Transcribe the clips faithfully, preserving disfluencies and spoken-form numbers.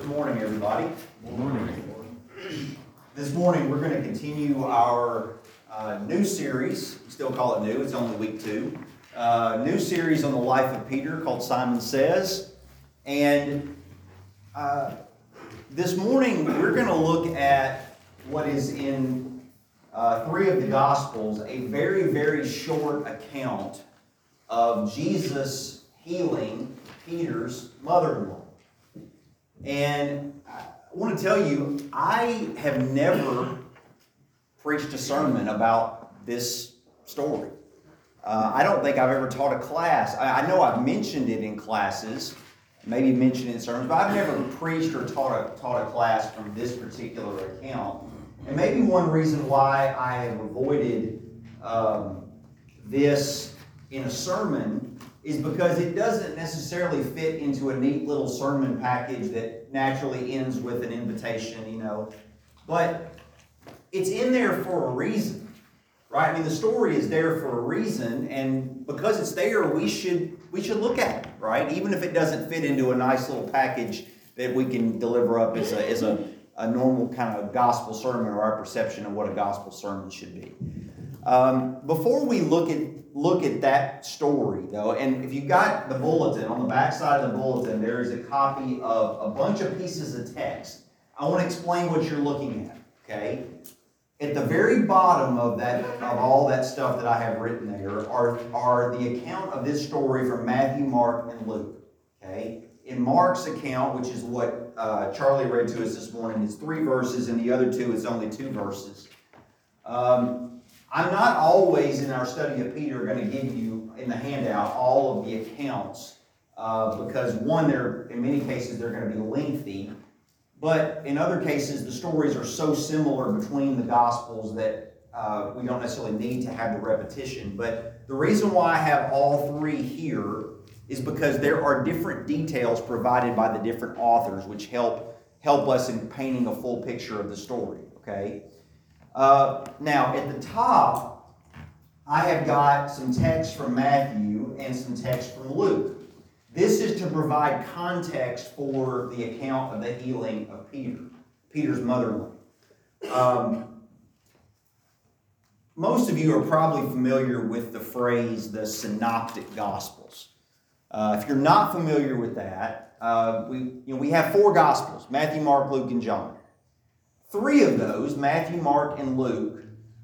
Good morning, everybody. Good morning. This morning we're going to continue our uh, new series. We still call it new, it's only week two. Uh, new series on the life of Peter called Simon Says. And uh, this morning we're going to look at what is in uh, three of the Gospels, a very, very short account of Jesus healing Peter's mother-in-law. And I want to tell you, I have never preached a sermon about this story. Uh, I don't think I've ever taught a class. I, I know I've mentioned it in classes, maybe mentioned it in sermons, but I've never preached or taught a, taught a class from this particular account. And maybe one reason why I have avoided um, this in a sermon is because it doesn't necessarily fit into a neat little sermon package that naturally ends with an invitation, you know. But it's in there for a reason, right? I mean, the story is there for a reason, and because it's there, we should we should look at it, right? Even if it doesn't fit into a nice little package that we can deliver up as a as a, a normal kind of gospel sermon, or our perception of what a gospel sermon should be. Um, before we look at look at that story, though, and if you got the bulletin, on the back side of the bulletin, there is a copy of a bunch of pieces of text. I want to explain what you're looking at, okay? At the very bottom of that, of all that stuff that I have written there, are, are the account of this story from Matthew, Mark, and Luke, okay? In Mark's account, which is what uh, Charlie read to us this morning, it's three verses, and the other two is only two verses. Um... I'm not always, in our study of Peter, going to give you, in the handout, all of the accounts, uh, because one, they're, in many cases, they're going to be lengthy, but in other cases, the stories are so similar between the Gospels that uh, we don't necessarily need to have the repetition. But the reason why I have all three here is because there are different details provided by the different authors, which help, help us in painting a full picture of the story, okay? Uh, now, at the top, I have got some text from Matthew and some text from Luke. This is to provide context for the account of the healing of Peter, Peter's mother-in-law. Um, most of you are probably familiar with the phrase, the Synoptic Gospels. Uh, if you're not familiar with that, uh, we, you know, we have four Gospels, Matthew, Mark, Luke, and John. Three of those, Matthew, Mark, and Luke,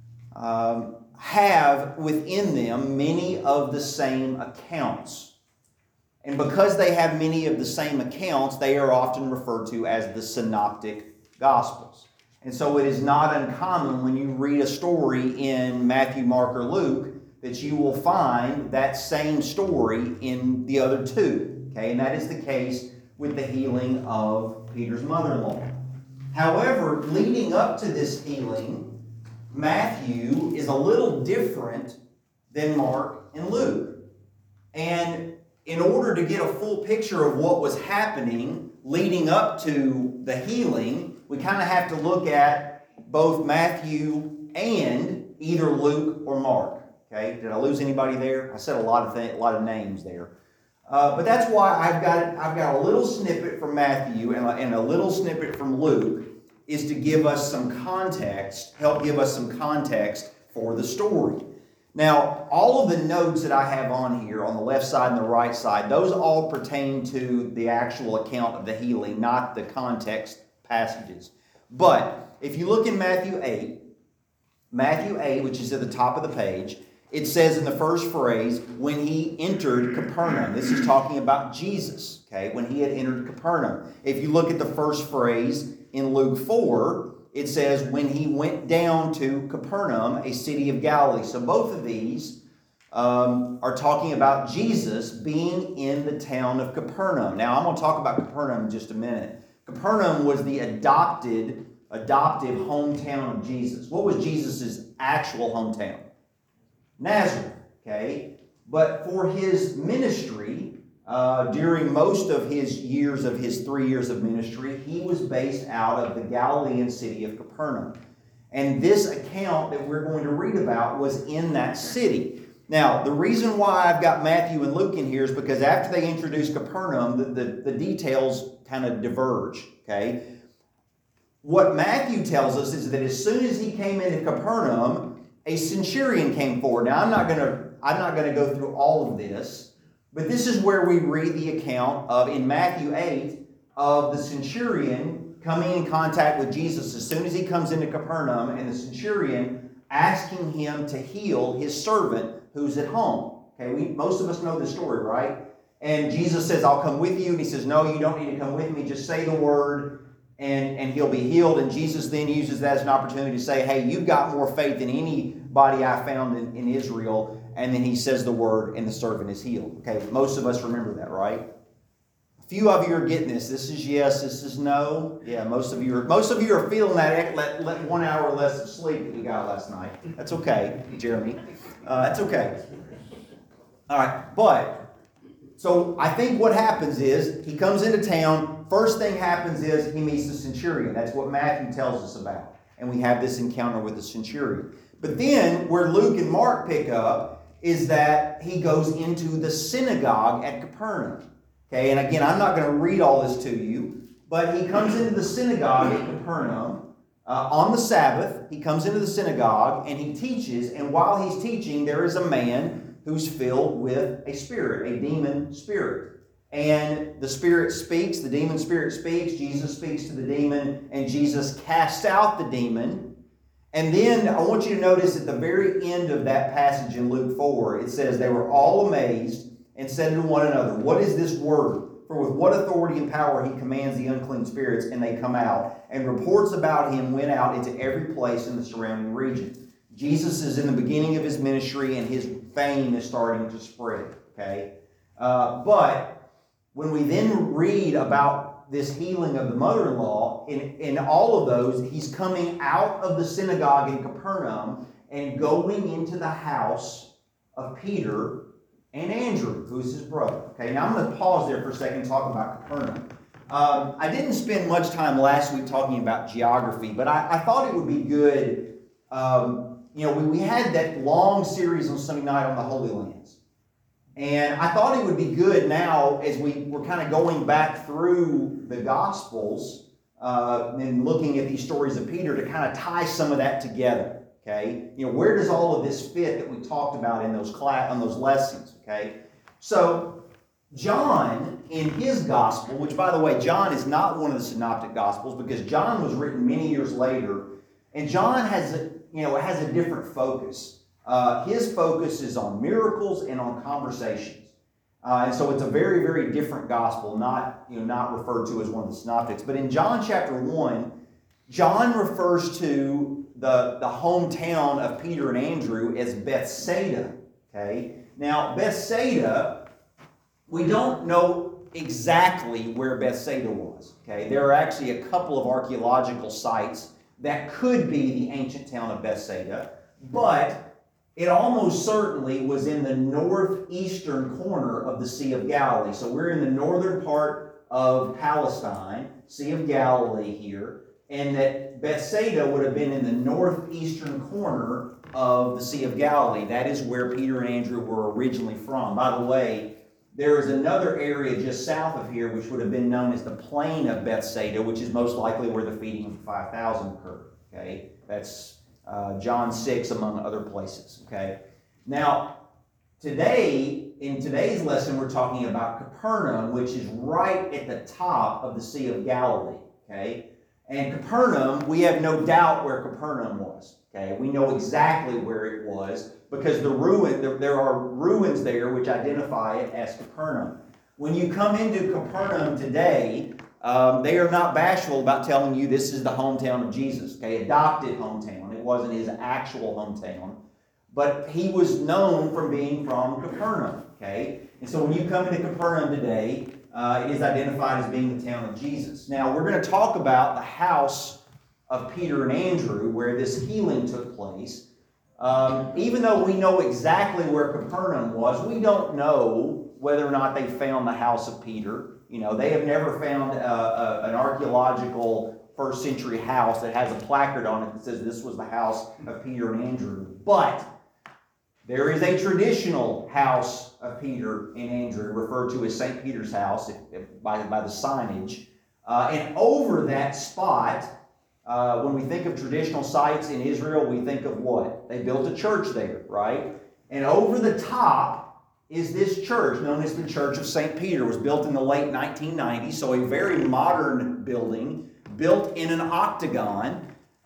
um, have within them many of the same accounts. And because they have many of the same accounts, they are often referred to as the Synoptic Gospels. And so it is not uncommon when you read a story in Matthew, Mark, or Luke that you will find that same story in the other two. Okay, and that is the case with the healing of Peter's mother-in-law. However, leading up to this healing, Matthew is a little different than Mark and Luke. And in order to get a full picture of what was happening leading up to the healing, we kind of have to look at both Matthew and either Luke or Mark. Okay, did I lose anybody there? I said a lot of th- a lot of names there. Uh, but that's why I've got I've got a little snippet from Matthew and a, and a little snippet from Luke, is to give us some context, help give us some context for the story. Now, all of the notes that I have on here, on the left side and the right side, those all pertain to the actual account of the healing, not the context passages. But if you look in Matthew eight, Matthew eight, which is at the top of the page, it says in the first phrase, when he entered Capernaum. This is talking about Jesus, okay, when he had entered Capernaum. If you look at the first phrase in Luke four, it says, when he went down to Capernaum, a city of Galilee. So both of these um, are talking about Jesus being in the town of Capernaum. Now, I'm going to talk about Capernaum in just a minute. Capernaum was the adopted, adoptive hometown of Jesus. What was Jesus' actual hometown? Nazareth, okay? But for his ministry, uh, during most of his years of his three years of ministry, he was based out of the Galilean city of Capernaum. And this account that we're going to read about was in that city. Now, the reason why I've got Matthew and Luke in here is because after they introduce Capernaum, the, the, the details kind of diverge, okay? What Matthew tells us is that as soon as he came into Capernaum, a centurion came forward. Now, I'm not going to I'm not going to go through all of this, but this is where we read the account of, in Matthew eight, of the centurion coming in contact with Jesus as soon as he comes into Capernaum, and the centurion asking him to heal his servant who's at home. Okay, we most of us know this story, right? And Jesus says, I'll come with you. And he says, no, you don't need to come with me. Just say the word, and, and he'll be healed. And Jesus then uses that as an opportunity to say, hey, you've got more faith than anybody I found in, in Israel. And then he says the word, and the servant is healed. Okay, most of us remember that, right? A few of you are getting this. This is yes, this is no. Yeah, most of you are most of you are feeling that let, let one hour less of sleep that we got last night. That's okay, Jeremy. Uh, that's okay. All right, but so I think what happens is he comes into town. First thing happens is he meets the centurion. That's what Matthew tells us about. And we have this encounter with the centurion. But then where Luke and Mark pick up is that he goes into the synagogue at Capernaum. Okay, and again, I'm not going to read all this to you, but he comes into the synagogue at Capernaum uh, on the Sabbath. He comes into the synagogue and he teaches, and while he's teaching, there is a man who's filled with a spirit, a demon spirit. And the spirit speaks, the demon spirit speaks, Jesus speaks to the demon, and Jesus casts out the demon. And then I want you to notice at the very end of that passage in Luke four, it says, they were all amazed and said to one another, what is this word? For with what authority and power he commands the unclean spirits, and they come out. And reports about him went out into every place in the surrounding region. Jesus is in the beginning of his ministry, and his fame is starting to spread. Okay, uh, but when we then read about this healing of the mother-in-law, in, in all of those, he's coming out of the synagogue in Capernaum and going into the house of Peter and Andrew, who's his brother. Okay, now I'm going to pause there for a second and talk about Capernaum. Um, I didn't spend much time last week talking about geography, but I, I thought it would be good. Um, you know, we, we had that long series on Sunday night on the Holy Lands. And I thought it would be good now, as we were kind of going back through the Gospels uh, and looking at these stories of Peter, to kind of tie some of that together. Okay, you know, where does all of this fit that we talked about in those class on those lessons? Okay, so John in his Gospel, which by the way, John is not one of the Synoptic Gospels because John was written many years later, and John has a you know has a different focus. Uh, his focus is on miracles and on conversations. Uh, and so it's a very, very different gospel, not, you know, not referred to as one of the synoptics. But in John chapter one, John refers to the, the hometown of Peter and Andrew as Bethsaida. Okay? Now, Bethsaida, we don't know exactly where Bethsaida was. Okay? There are actually a couple of archaeological sites that could be the ancient town of Bethsaida, but it almost certainly was in the northeastern corner of the Sea of Galilee. So we're in the northern part of Palestine, Sea of Galilee here, and that Bethsaida would have been in the northeastern corner of the Sea of Galilee. That is where Peter and Andrew were originally from. By the way, there is another area just south of here which would have been known as the Plain of Bethsaida, which is most likely where the feeding of the five thousand occurred. Okay, that's Uh, John six, among other places. Okay. Now, today, in today's lesson, we're talking about Capernaum, which is right at the top of the Sea of Galilee. Okay. And Capernaum, we have no doubt where Capernaum was. Okay. We know exactly where it was because the ruin, there, there are ruins there which identify it as Capernaum. When you come into Capernaum today, um, they are not bashful about telling you this is the hometown of Jesus. Okay, adopted hometown. It wasn't his actual hometown, but he was known from being from Capernaum. Okay, and so when you come into Capernaum today, uh, it is identified as being the town of Jesus. Now we're going to talk about the house of Peter and Andrew, where this healing took place. Um, even though we know exactly where Capernaum was, we don't know whether or not they found the house of Peter. You know, they have never found a, a, an archaeological first century house that has a placard on it that says this was the house of Peter and Andrew. But There is a traditional house of Peter and Andrew, referred to as Saint Peter's house if, if, by, by the signage. Uh, and over that spot, uh, when we think of traditional sites in Israel, we think of what? They built a church there, right? And over the top is this church, known as the Church of Saint Peter. It was built in the late nineteen nineties, so a very modern building, built in an octagon.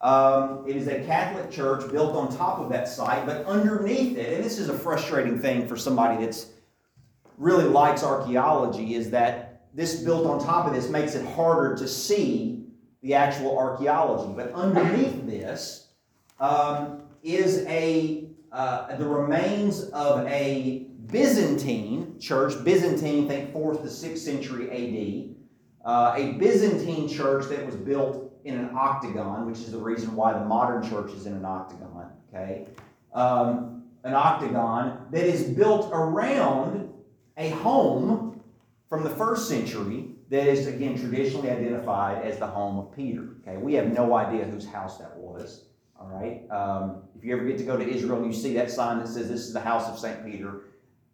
Um, it is a Catholic church built on top of that site, but underneath it, and this is a frustrating thing for somebody that's really likes archaeology, is that this built on top of this makes it harder to see the actual archaeology. But underneath this um, is a uh, the remains of a Byzantine church. Byzantine, think fourth to sixth century A D. Uh, a Byzantine church that was built in an octagon, which is the reason why the modern church is in an octagon, okay? Um, an octagon that is built around a home from the first century that is, again, traditionally identified as the home of Peter, okay? We have no idea whose house that was, all right? Um, if you ever get to go to Israel and you see that sign that says this is the house of Saint Peter,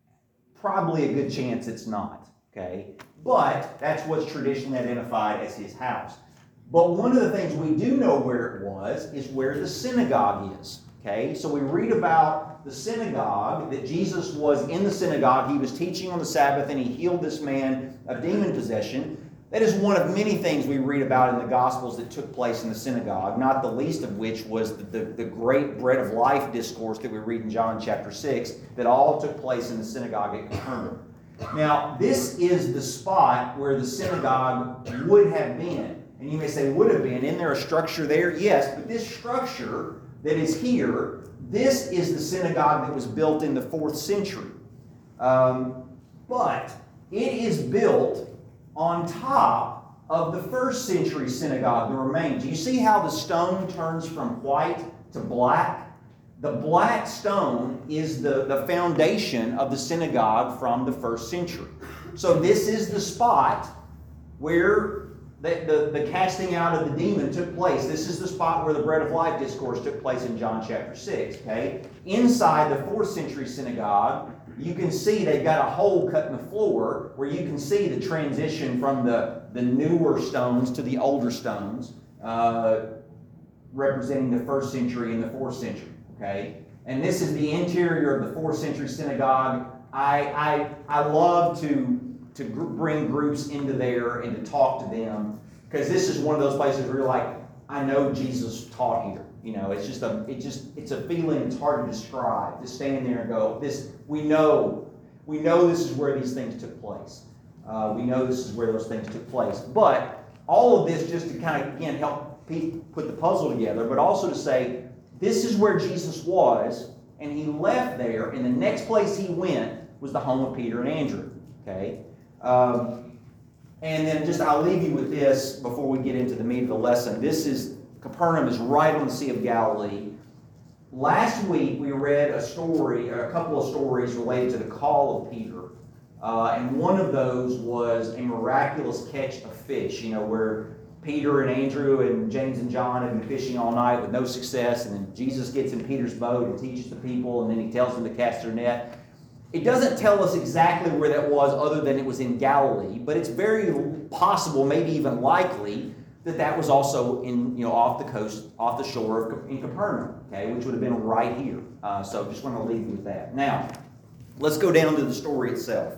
probably a good chance it's not, okay? But that's what's traditionally identified as his house. But one of the things we do know where it was is where the synagogue is. Okay, so we read about the synagogue, that Jesus was in the synagogue. He was teaching on the Sabbath and he healed this man of demon possession. That is one of many things we read about in the Gospels that took place in the synagogue, not the least of which was the, the, the great bread of life discourse that we read in John chapter six, that all took place in the synagogue at Capernaum. Now, this is the spot where the synagogue would have been. And you may say, would have been. Isn't there a structure there? Yes, but this structure that is here, this is the synagogue that was built in the fourth century. Um, but it is built on top of the first century synagogue, the remains. You see how the stone turns from white to black? The black stone is the, the foundation of the synagogue from the first century. So this is the spot where The, the, the casting out of the demon took place. This is the spot where the bread of life discourse took place in John chapter six. Okay? Inside the fourth century synagogue, you can see they've got a hole cut in the floor where you can see the transition from the, the newer stones to the older stones, uh, representing the first century and the fourth century. Okay? And this is the interior of the fourth century synagogue. I, I, I love to to gr- bring groups into there and to talk to them, because this is one of those places where you're like, I know Jesus taught here. You know, it's just a, it just, it's a feeling it's hard to describe. To stand there and go, this, we know, we know this is where these things took place. Uh, we know this is where those things took place. But all of this just to kind of, again, help put the puzzle together, but also to say, this is where Jesus was, and he left there, and the next place he went was the home of Peter and Andrew. Okay? Um, and then just, I'll leave you with this before we get into the meat of the lesson. This is, Capernaum is right on the Sea of Galilee. Last week we read a story, a couple of stories related to the call of Peter. Uh, and one of those was a miraculous catch of fish, you know, where Peter and Andrew and James and John have been fishing all night with no success. And then Jesus gets in Peter's boat and teaches the people, and then he tells them to cast their net. It doesn't tell us exactly where that was other than it was in Galilee, but it's very possible, maybe even likely, that that was also in, you know, off the coast, off the shore of in Capernaum, okay, which would have been right here. Uh, so just want to leave you with that. Now, let's go down to the story itself.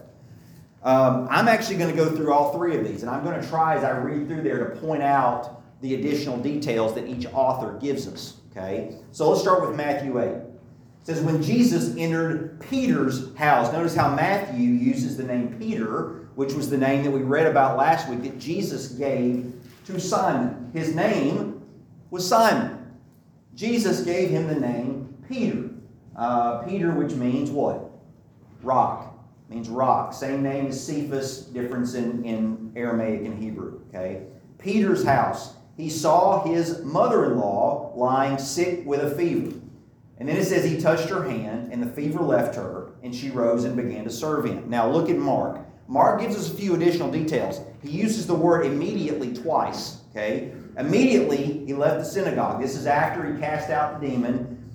Um, I'm actually going to go through all three of these, and I'm going to try as I read through there to point out the additional details that each author gives us, okay? So let's start with Matthew eight. It says, when Jesus entered Peter's house. Notice how Matthew uses the name Peter, which was the name that we read about last week that Jesus gave to Simon. His name was Simon. Jesus gave him the name Peter. Uh, Peter, which means what? Rock. Means rock. Same name as Cephas, difference in, in Aramaic and Hebrew. Okay? Peter's house. He saw his mother-in-law lying sick with a fever. And then it says he touched her hand, and the fever left her, and she rose and began to serve him. Now look at Mark. Mark gives us a few additional details. He uses the word immediately twice. Okay? Immediately, he left the synagogue. This is after he cast out the demon.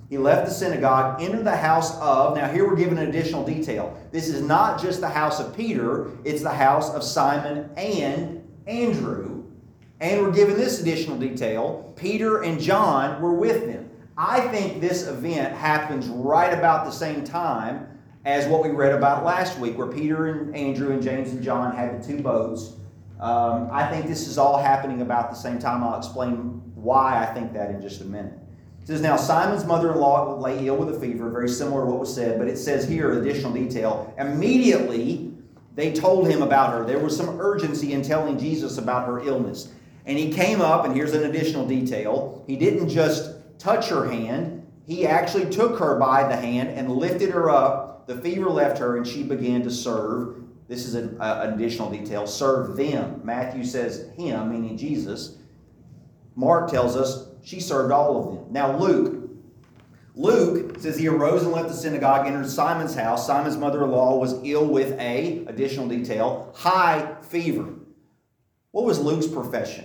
He left the synagogue, entered the house of, now here we're given an additional detail. This is not just the house of Peter, it's the house of Simon and Andrew. And we're given this additional detail. Peter and John were with them. I think this event happens right about the same time as what we read about last week, where Peter and Andrew and James and John had the two boats. Um, I think this is all happening about the same time. I'll explain why I think that in just a minute. It says, now Simon's mother-in-law lay ill with a fever, very similar to what was said, but it says here, additional detail. Immediately, they told him about her. There was some urgency in telling Jesus about her illness. And he came up, and here's an additional detail. He didn't just touch her hand. He actually took her by the hand and lifted her up. The fever left her, and she began to serve. This is an additional detail. Serve them. Matthew says him, meaning Jesus. Mark tells us she served all of them. Now Luke. Luke says he arose and left the synagogue, entered Simon's house. Simon's mother-in-law was ill with a, additional detail, high fever. What was Luke's profession?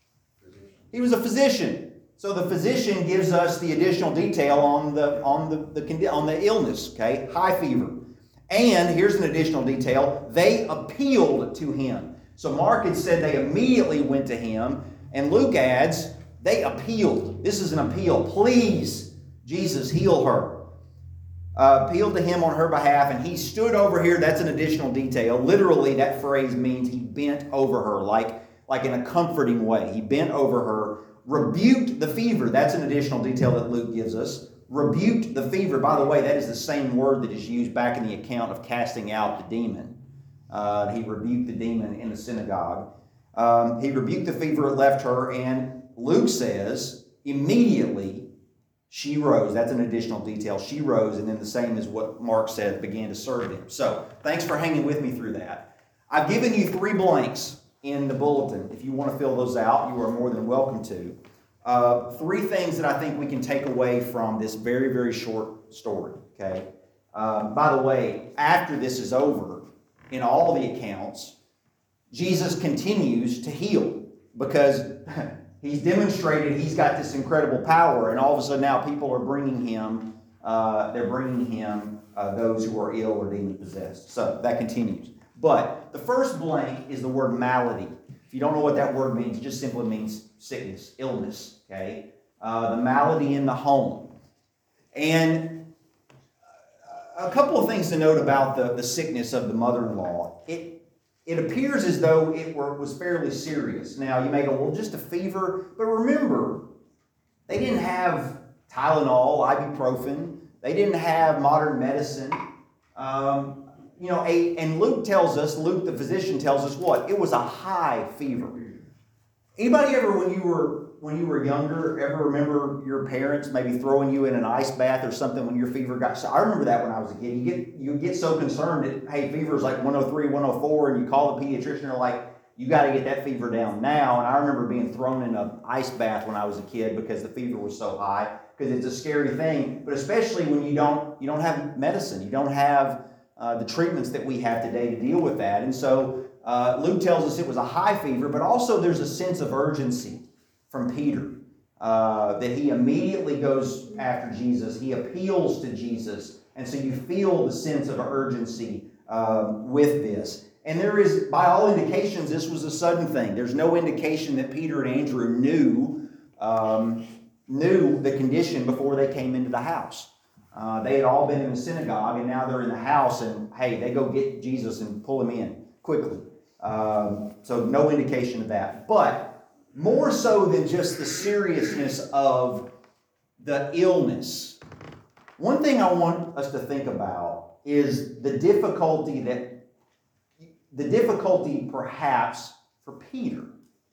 He was a physician. So the physician gives us the additional detail on the on the, the on the illness, okay? High fever. And here's an additional detail. They appealed to him. So Mark had said they immediately went to him, and Luke adds, they appealed. This is an appeal. Please, Jesus, heal her. Uh, appealed to him on her behalf, and he stood over here. That's an additional detail. Literally, that phrase means he bent over her, like, like in a comforting way. He bent over her, rebuked the fever. That's an additional detail that Luke gives us. Rebuked the fever. By the way, that is the same word that is used back in the account of casting out the demon. Uh, he rebuked the demon in the synagogue. Um, he rebuked the fever, it left her, and Luke says, immediately she rose. That's an additional detail. She rose, and then the same as what Mark said, began to serve them. So, thanks for hanging with me through that. I've given you three blanks in the bulletin. If you want to fill those out, you are more than welcome to. Uh, three things that I think we can take away from this very, very short story, okay? Um, by the way, after this is over, in all the accounts, Jesus continues to heal because he's demonstrated he's got this incredible power, and all of a sudden now people are bringing him, uh, they're bringing him uh, those who are ill or demon-possessed. So that continues. But the first blank is the word malady. If you don't know what that word means, it just simply means sickness, illness, okay? Uh, the malady in the home. And a couple of things to note about the, the sickness of the mother-in-law. It, it appears as though it were, was fairly serious. Now, you may go, well, just a fever. But remember, they didn't have Tylenol, ibuprofen. They didn't have modern medicine. Um, You know, a, and Luke tells us, Luke the physician tells us what? It was a high fever. Anybody ever, when you were when you were younger, ever remember your parents maybe throwing you in an ice bath or something when your fever got so? I remember that when I was a kid. You get you get so concerned that, hey, fever is like one oh three, one oh four, and you call the pediatrician, they're like, you got to get that fever down now. And I remember being thrown in an ice bath when I was a kid because the fever was so high, because it's a scary thing. But especially when you don't you don't have medicine, you don't have Uh, the treatments that we have today to deal with that. And so uh, Luke tells us it was a high fever, but also there's a sense of urgency from Peter, uh, that he immediately goes after Jesus. He appeals to Jesus. And so you feel the sense of urgency uh, with this. And there is, by all indications, this was a sudden thing. There's no indication that Peter and Andrew knew, um, knew the condition before they came into the house. Uh, they had all been in the synagogue, and now they're in the house, and hey, they go get Jesus and pull him in quickly. Um, so no indication of that. But more so than just the seriousness of the illness, one thing I want us to think about is the difficulty that, the difficulty perhaps for Peter.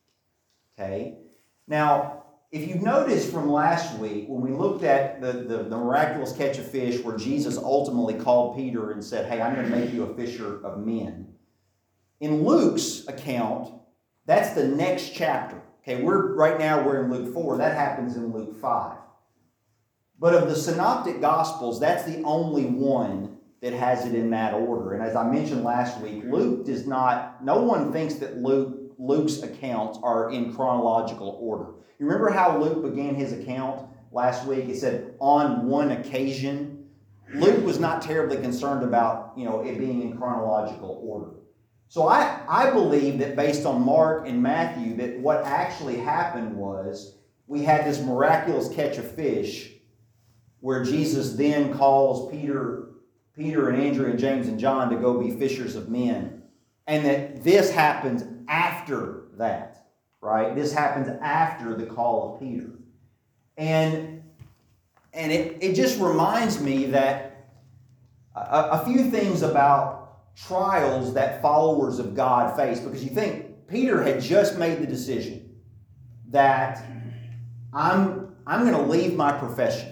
Okay? Now, if you've noticed from last week, when we looked at the, the, the miraculous catch of fish where Jesus ultimately called Peter and said, hey, I'm going to make you a fisher of men. In Luke's account, that's the next chapter. Okay, we're right now we're in Luke four. That happens in Luke five. But of the synoptic gospels, that's the only one that has it in that order. And as I mentioned last week, Luke does not, no one thinks that Luke Luke's accounts are in chronological order. You remember how Luke began his account last week. It said, on one occasion. Luke was not terribly concerned about, you know, it being in chronological order. So I, I believe that based on Mark and Matthew, that what actually happened was we had this miraculous catch of fish where Jesus then calls Peter, Peter and Andrew and James and John to go be fishers of men. And that this happens after that, right? This happens after the call of Peter. And, and it, it just reminds me that a, a few things about trials that followers of God face. Because you think Peter had just made the decision that I'm, I'm going to leave my profession.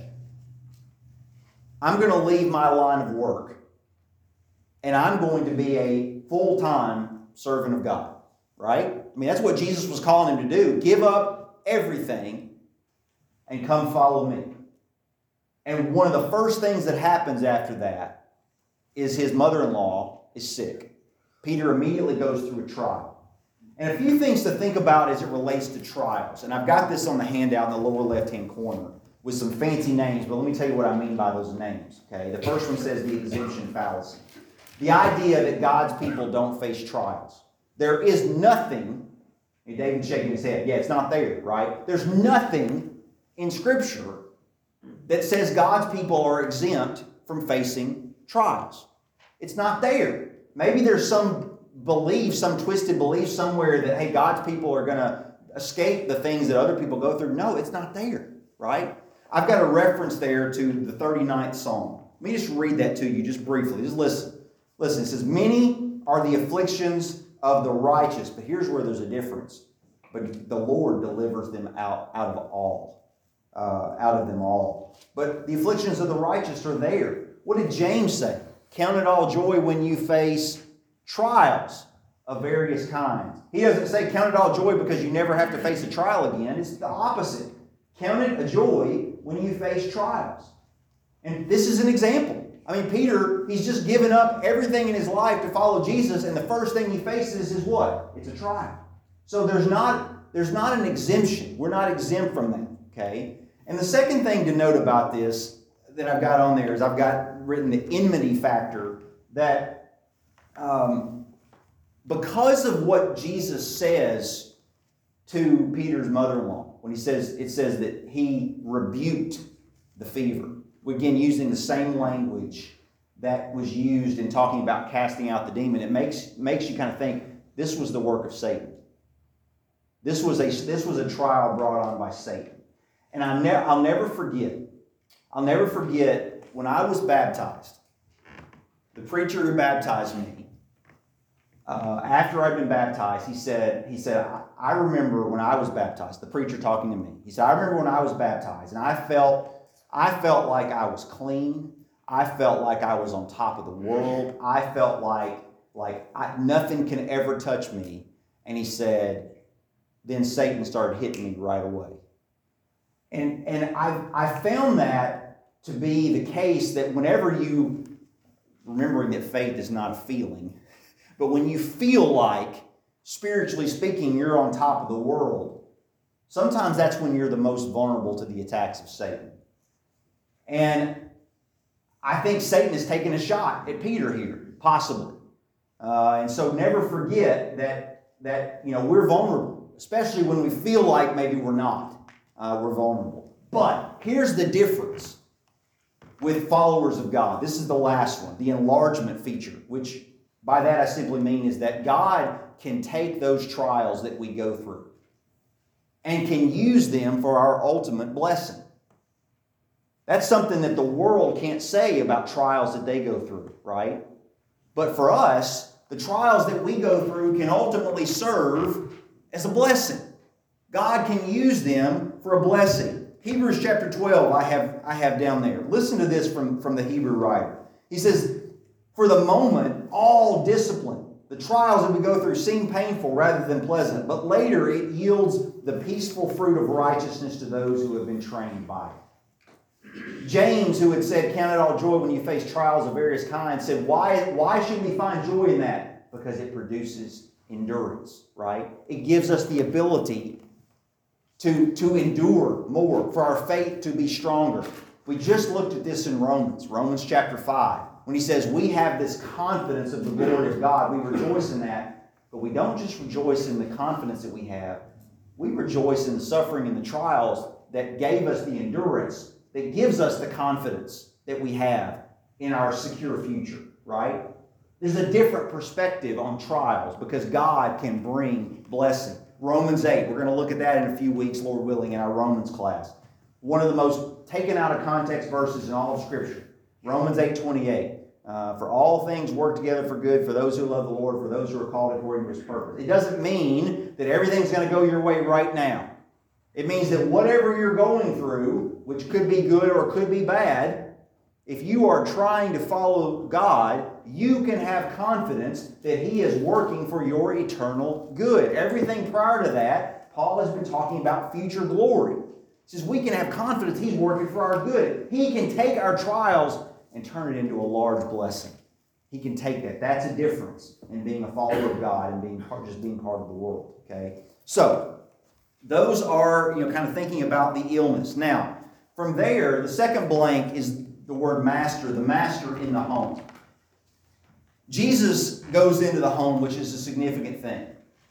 I'm going to leave my line of work. And I'm going to be a full-time servant of God. Right? I mean, that's what Jesus was calling him to do. Give up everything and come follow me. And one of the first things that happens after that is his mother-in-law is sick. Peter immediately goes through a trial. And a few things to think about as it relates to trials. And I've got this on the handout in the lower left-hand corner with some fancy names, but let me tell you what I mean by those names. Okay, the first one says the exemption fallacy. The idea that God's people don't face trials. There is nothing, and David's shaking his head, yeah, it's not there, right? There's nothing in Scripture that says God's people are exempt from facing trials. It's not there. Maybe there's some belief, some twisted belief somewhere that, hey, God's people are going to escape the things that other people go through. No, it's not there, right? I've got a reference there to the thirty-ninth Psalm. Let me just read that to you just briefly. Just listen. Listen, it says, many are the afflictions of the righteous, but here's where there's a difference. But the Lord delivers them out, out of all, uh, out of them all. But the afflictions of the righteous are there. What did James say? Count it all joy when you face trials of various kinds. He doesn't say count it all joy because you never have to face a trial again. It's the opposite. Count it a joy when you face trials. And this is an example. I mean, Peter, he's just given up everything in his life to follow Jesus, and the first thing he faces is what? It's a trial. So there's not, there's not an exemption. We're not exempt from that, okay? And the second thing to note about this that I've got on there is I've got written the enmity factor, that um, because of what Jesus says to Peter's mother-in-law, when he says, it says that he rebuked the fever. We're again using the same language that was used in talking about casting out the demon. It makes, makes you kind of think this was the work of Satan. This was a, this was a trial brought on by Satan. And I ne- I'll never forget, I'll never forget when I was baptized, the preacher who baptized me, uh, after I'd been baptized, he said, he said, I, I remember when I was baptized, the preacher talking to me, he said, I remember when I was baptized, and I felt I felt like I was clean. I felt like I was on top of the world. I felt like, like I, nothing can ever touch me. And he said, then Satan started hitting me right away. And, and I, I found that to be the case, that whenever you, remembering that faith is not a feeling, but when you feel like, spiritually speaking, you're on top of the world, sometimes that's when you're the most vulnerable to the attacks of Satan. And I think Satan has taken a shot at Peter here, possibly. Uh, and so never forget that, that you know, we're vulnerable, especially when we feel like maybe we're not. Uh, we're vulnerable. But here's the difference with followers of God. This is the last one, the enlargement feature, which by that I simply mean is that God can take those trials that we go through and can use them for our ultimate blessing. That's something that the world can't say about trials that they go through, right? But for us, the trials that we go through can ultimately serve as a blessing. God can use them for a blessing. Hebrews chapter twelve, I have, I have down there. Listen to this from, from the Hebrew writer. He says, for the moment, all discipline, the trials that we go through seem painful rather than pleasant, but later it yields the peaceful fruit of righteousness to those who have been trained by it. James, who had said, count it all joy when you face trials of various kinds, said, why, why should we find joy in that? Because it produces endurance, right? It gives us the ability to, to endure more, for our faith to be stronger. We just looked at this in Romans, Romans chapter five, when he says we have this confidence of the glory of God. We rejoice in that, but we don't just rejoice in the confidence that we have. We rejoice in the suffering and the trials that gave us the endurance, that gives us the confidence that we have in our secure future, right? There's a different perspective on trials because God can bring blessing. Romans eight, we're going to look at that in a few weeks, Lord willing, in our Romans class. One of the most taken out of context verses in all of Scripture. Romans eight twenty-eight. Uh, for all things work together for good for those who love the Lord, for those who are called according to His purpose. It doesn't mean that everything's going to go your way right now. It means that whatever you're going through, which could be good or could be bad, if you are trying to follow God, you can have confidence that He is working for your eternal good. Everything prior to that, Paul has been talking about future glory. He says we can have confidence He's working for our good. He can take our trials and turn it into a large blessing. He can take that. That's a difference in being a follower of God and being part, just being part of the world. Okay? So, those are, you know, kind of thinking about the illness. Now, from there, the second blank is the word master, the master in the home. Jesus goes into the home, which is a significant thing.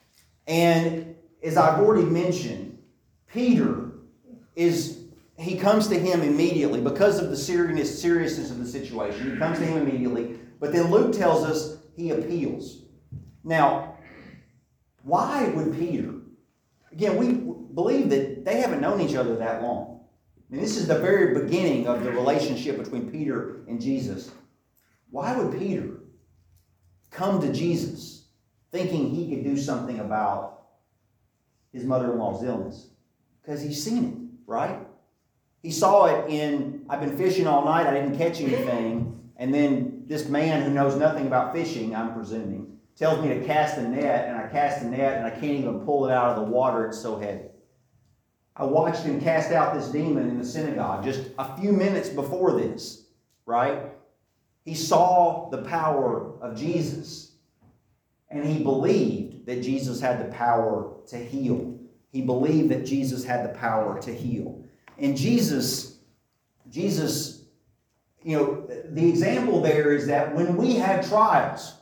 And as I've already mentioned, Peter is... He comes to him immediately because of the seriousness, seriousness of the situation. He comes to him immediately. But then Luke tells us he appeals. Now, why would Peter? Again, we believe that they haven't known each other that long. And this is the very beginning of the relationship between Peter and Jesus. Why would Peter come to Jesus thinking he could do something about his mother-in-law's illness? Because he's seen it, right? He saw it in, I've been fishing all night, I didn't catch anything. And then this man who knows nothing about fishing, I'm presuming, tells me to cast a net, and I cast a net, and I can't even pull it out of the water, it's so heavy. I watched him cast out this demon in the synagogue just a few minutes before this, right? He saw the power of Jesus, and he believed that Jesus had the power to heal. He believed that Jesus had the power to heal. And Jesus, Jesus, you know, the example there is that when we have trials,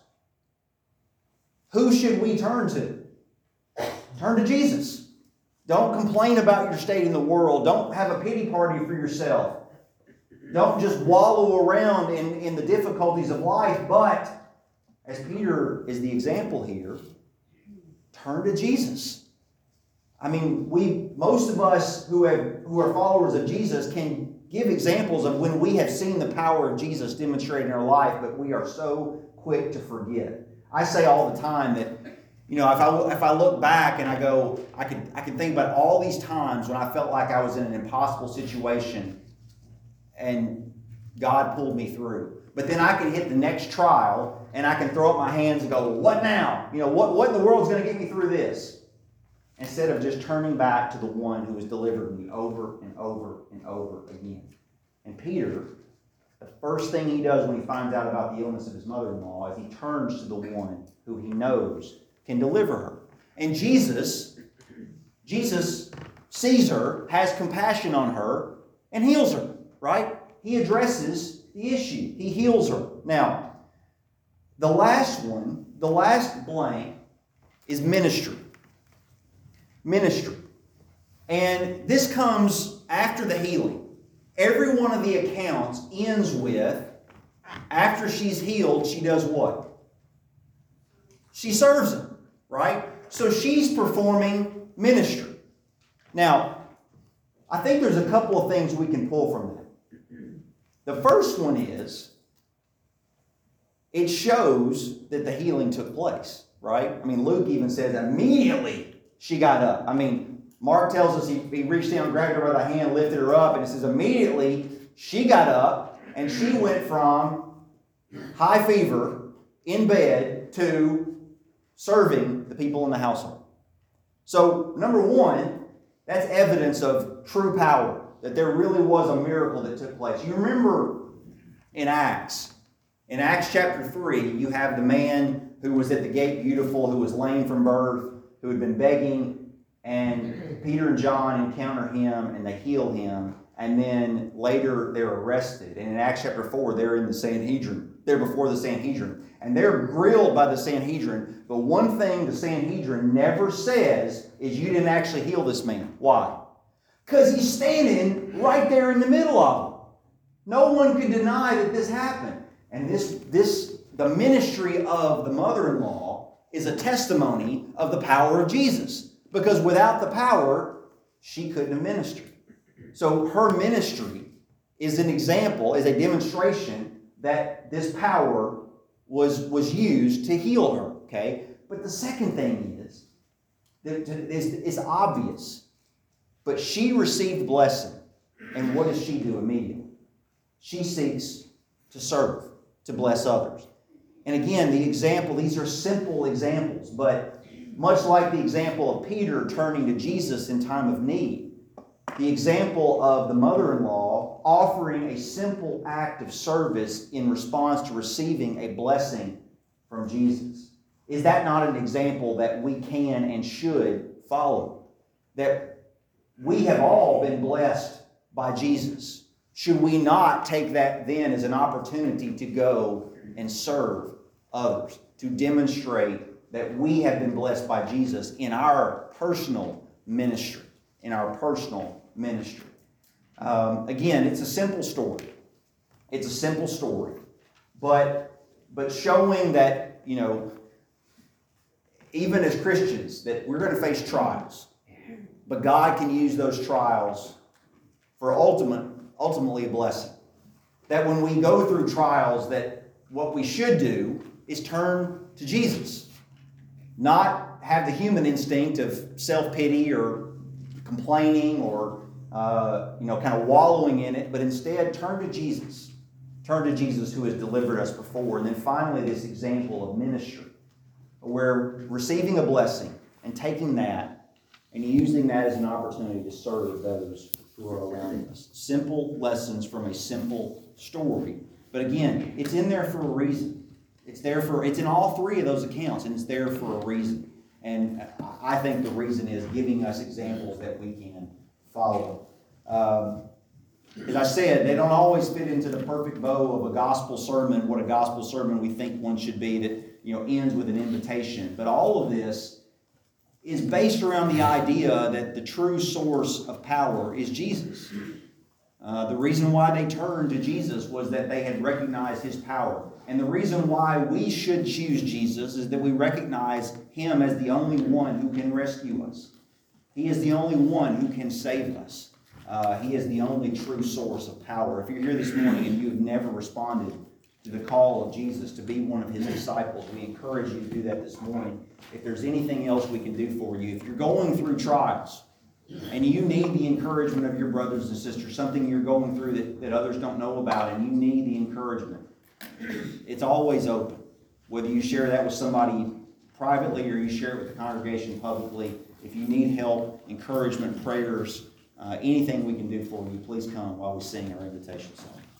who should we turn to? Turn to Jesus. Don't complain about your state in the world. Don't have a pity party for yourself. Don't just wallow around in, in the difficulties of life, but as Peter is the example here, turn to Jesus. I mean, we most of us who have who are followers of Jesus can give examples of when we have seen the power of Jesus demonstrated in our life, but we are so quick to forget. I say all the time that, you know, if I if I look back and I go, I could I can think about all these times when I felt like I was in an impossible situation and God pulled me through. But then I can hit the next trial and I can throw up my hands and go, what now? You know, what, what in the world is going to get me through this? Instead of just turning back to the one who has delivered me over and over and over again. And Peter, the first thing he does when he finds out about the illness of his mother-in-law is he turns to the one who he knows can deliver her. And Jesus, Jesus sees her, has compassion on her, and heals her, right? He addresses the issue. He heals her. Now, the last one, the last blank is ministry. Ministry. And this comes after the healing. Every one of the accounts ends with, after she's healed, she does what? She serves him, right? So she's performing ministry. Now, I think there's a couple of things we can pull from that. The first one is, it shows that the healing took place, right? I mean, Luke even says immediately she got up. I mean, Mark tells us he, he reached down, grabbed her by the hand, lifted her up, and it says immediately she got up and she went from high fever in bed to serving the people in the household. So, number one, that's evidence of true power, that there really was a miracle that took place. You remember in Acts, in Acts chapter three, you have the man who was at the gate beautiful, who was lame from birth, who had been begging And Peter and John encounter him and they heal him. And then later they're arrested. And in Acts chapter four, they're in the Sanhedrin. They're before the Sanhedrin. And they're grilled by the Sanhedrin. But one thing the Sanhedrin never says is, you didn't actually heal this man. Why? Because he's standing right there in the middle of them. No one could deny that this happened. And this, this, the ministry of the mother-in-law is a testimony of the power of Jesus. Because without the power, she couldn't have ministered. So her ministry is an example, is a demonstration that this power was, was used to heal her. Okay? But the second thing is, that it's, it's obvious, but she received blessing. And what does she do immediately? She seeks to serve, to bless others. And again, the example, these are simple examples, but much like the example of Peter turning to Jesus in time of need, the example of the mother-in-law offering a simple act of service in response to receiving a blessing from Jesus. Is that not an example that we can and should follow? That we have all been blessed by Jesus. Should we not take that then as an opportunity to go and serve others, to demonstrate that we have been blessed by Jesus in our personal ministry, in our personal ministry. Um, again, it's a simple story. It's a simple story. But, but showing that, you know, even as Christians, that we're going to face trials. But God can use those trials for ultimate, ultimately a blessing. That when we go through trials, that what we should do is turn to Jesus. Not have the human instinct of self-pity or complaining or uh, you know, kind of wallowing in it, but instead turn to Jesus. Turn to Jesus who has delivered us before. And then finally, this example of ministry, where receiving a blessing and taking that and using that as an opportunity to serve those who are around us. Simple lessons from a simple story. But again, it's in there for a reason. It's there for, it's in all three of those accounts, and it's there for a reason. And I think the reason is giving us examples that we can follow. Um, as I said, they don't always fit into the perfect bow of a gospel sermon, what a gospel sermon we think one should be that, you know, ends with an invitation. But all of this is based around the idea that the true source of power is Jesus. Uh, the reason why they turned to Jesus was that they had recognized His power. And the reason why we should choose Jesus is that we recognize Him as the only one who can rescue us. He is the only one who can save us. Uh, he is the only true source of power. If you're here this morning and you have never responded to the call of Jesus to be one of His disciples, we encourage you to do that this morning. If there's anything else we can do for you, if you're going through trials and you need the encouragement of your brothers and sisters, something you're going through that, that others don't know about, and you need the encouragement, it's always open. Whether you share that with somebody privately or you share it with the congregation publicly, if you need help, encouragement, prayers, uh, anything we can do for you, please come while we sing our invitation song.